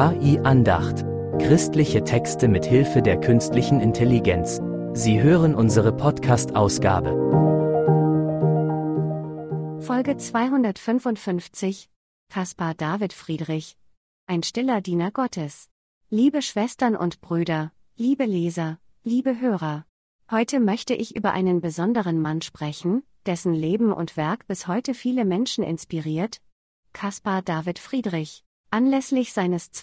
KI-Andacht. Christliche Texte mit Hilfe der künstlichen Intelligenz. Sie hören unsere Podcast-Ausgabe. Folge 255. Caspar David Friedrich. Ein stiller Diener Gottes. Liebe Schwestern und Brüder, liebe Leser, liebe Hörer. Heute möchte ich über einen besonderen Mann sprechen, dessen Leben und Werk bis heute viele Menschen inspiriert. Caspar David Friedrich. Anlässlich seines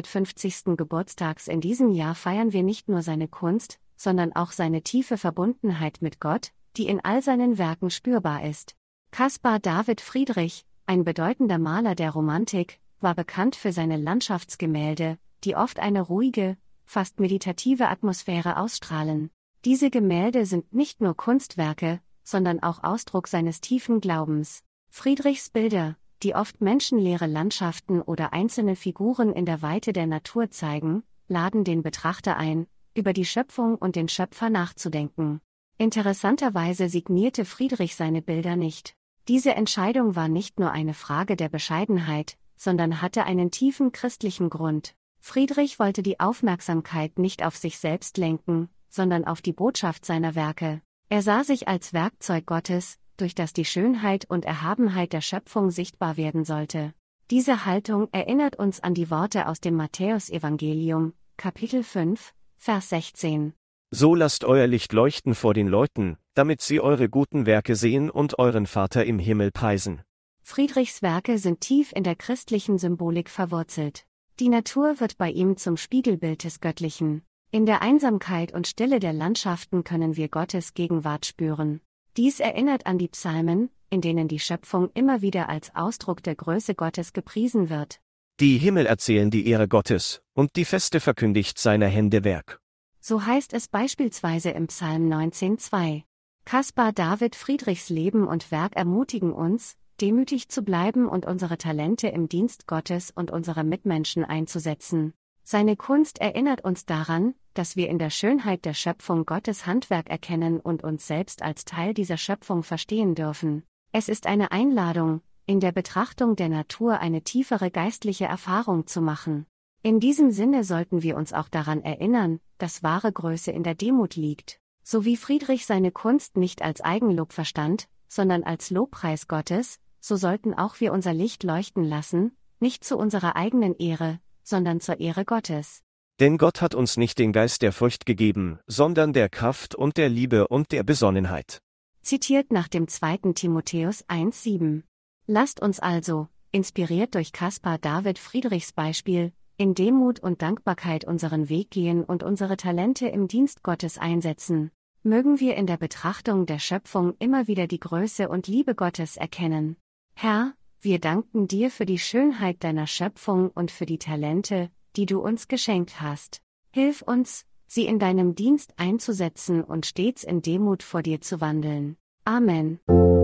250. Geburtstags in diesem Jahr feiern wir nicht nur seine Kunst, sondern auch seine tiefe Verbundenheit mit Gott, die in all seinen Werken spürbar ist. Caspar David Friedrich, ein bedeutender Maler der Romantik, war bekannt für seine Landschaftsgemälde, die oft eine ruhige, fast meditative Atmosphäre ausstrahlen. Diese Gemälde sind nicht nur Kunstwerke, sondern auch Ausdruck seines tiefen Glaubens. Friedrichs Bilder, die oft menschenleere Landschaften oder einzelne Figuren in der Weite der Natur zeigen, laden den Betrachter ein, über die Schöpfung und den Schöpfer nachzudenken. Interessanterweise signierte Friedrich seine Bilder nicht. Diese Entscheidung war nicht nur eine Frage der Bescheidenheit, sondern hatte einen tiefen christlichen Grund. Friedrich wollte die Aufmerksamkeit nicht auf sich selbst lenken, sondern auf die Botschaft seiner Werke. Er sah sich als Werkzeug Gottes, durch das die Schönheit und Erhabenheit der Schöpfung sichtbar werden sollte. Diese Haltung erinnert uns an die Worte aus dem Matthäusevangelium, Kapitel 5, Vers 16. So lasst euer Licht leuchten vor den Leuten, damit sie eure guten Werke sehen und euren Vater im Himmel preisen. Friedrichs Werke sind tief in der christlichen Symbolik verwurzelt. Die Natur wird bei ihm zum Spiegelbild des Göttlichen. In der Einsamkeit und Stille der Landschaften können wir Gottes Gegenwart spüren. Dies erinnert an die Psalmen, in denen die Schöpfung immer wieder als Ausdruck der Größe Gottes gepriesen wird. Die Himmel erzählen die Ehre Gottes, und die Feste verkündigt seiner Hände Werk. So heißt es beispielsweise im Psalm 19,2. Caspar David Friedrichs Leben und Werk ermutigen uns, demütig zu bleiben und unsere Talente im Dienst Gottes und unserer Mitmenschen einzusetzen. Seine Kunst erinnert uns daran, dass wir in der Schönheit der Schöpfung Gottes Handwerk erkennen und uns selbst als Teil dieser Schöpfung verstehen dürfen. Es ist eine Einladung, in der Betrachtung der Natur eine tiefere geistliche Erfahrung zu machen. In diesem Sinne sollten wir uns auch daran erinnern, dass wahre Größe in der Demut liegt. So wie Friedrich seine Kunst nicht als Eigenlob verstand, sondern als Lobpreis Gottes, so sollten auch wir unser Licht leuchten lassen, nicht zu unserer eigenen Ehre, sondern zur Ehre Gottes. Denn Gott hat uns nicht den Geist der Furcht gegeben, sondern der Kraft und der Liebe und der Besonnenheit. Zitiert nach dem 2. Timotheus 1,7. Lasst uns also, inspiriert durch Caspar David Friedrichs Beispiel, in Demut und Dankbarkeit unseren Weg gehen und unsere Talente im Dienst Gottes einsetzen. Mögen wir in der Betrachtung der Schöpfung immer wieder die Größe und Liebe Gottes erkennen. Herr, wir danken dir für die Schönheit deiner Schöpfung und für die Talente, die du uns geschenkt hast. Hilf uns, sie in deinem Dienst einzusetzen und stets in Demut vor dir zu wandeln. Amen.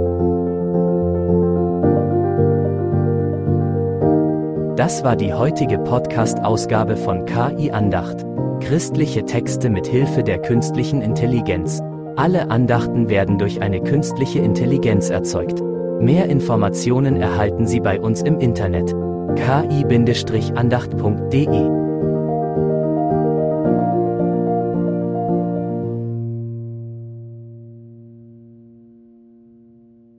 Das war die heutige Podcast-Ausgabe von KI-Andacht. Christliche Texte mit Hilfe der künstlichen Intelligenz. Alle Andachten werden durch eine künstliche Intelligenz erzeugt. Mehr Informationen erhalten Sie bei uns im Internet: ki-andacht.de